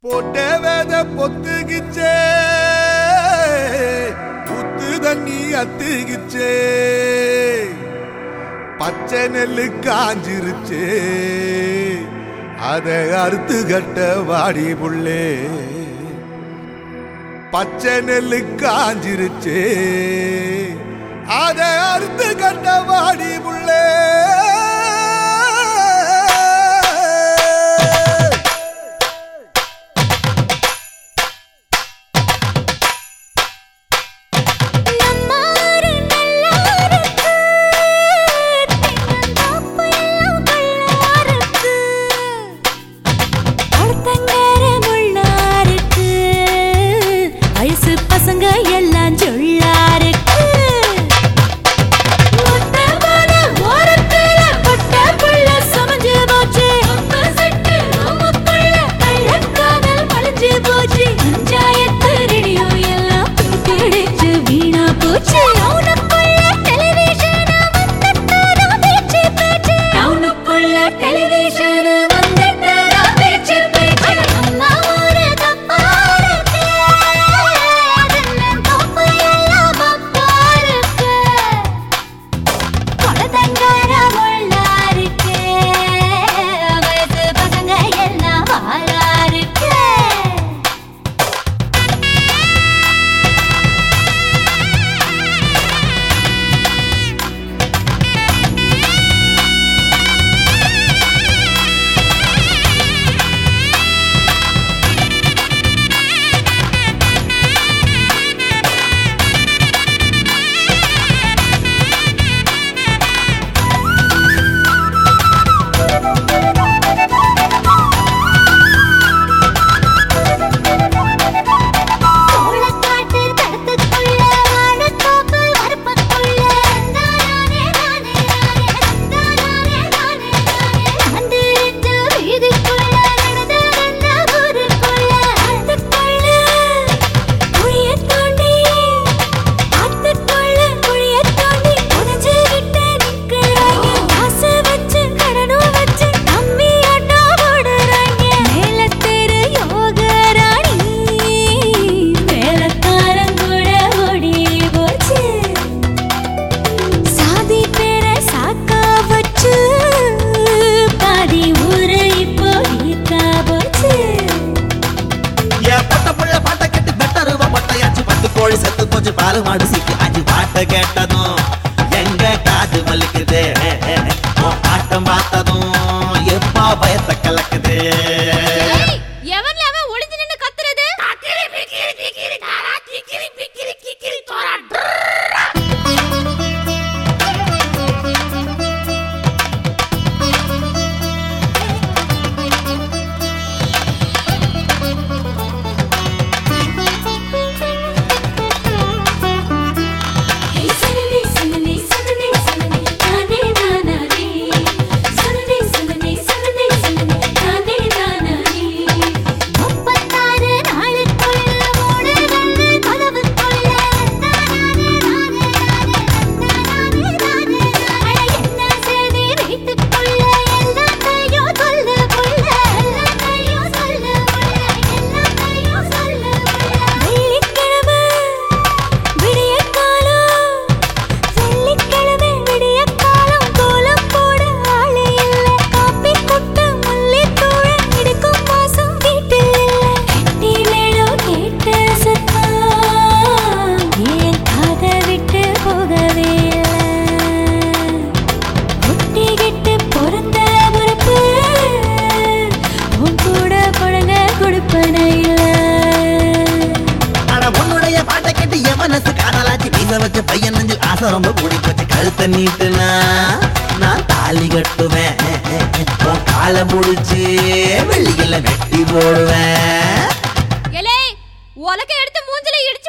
போட்டே வேத பொத்துகிச்சே புத்து தண்ணி அத்துகிச்சே பச்சை நெல்லு காஞ்சிருச்சே அதை அறுத்து கட்ட வாடி புள்ளே பச்சை நெல்லு காஞ்சிருச்சே அதை அறுத்து கட்ட வாடி புள்ளே பாலுமாடு சீக்கு அஞ்சு பாட்டை கேட்டதும் எங்க காது வலிக்குது ஆட்டம் பார்த்ததும் எப்பா பயத்தை கலக்குது பையன் நெஞ்சில் ஆசை ரொம்ப கூடி போச்சு கழுத்தை நீட்டுனா நான் தாலி கட்டுவேன் காலை முடிச்சு வெள்ளியில வெட்டி போடுவேன் உலக எடுத்து மூஞ்சில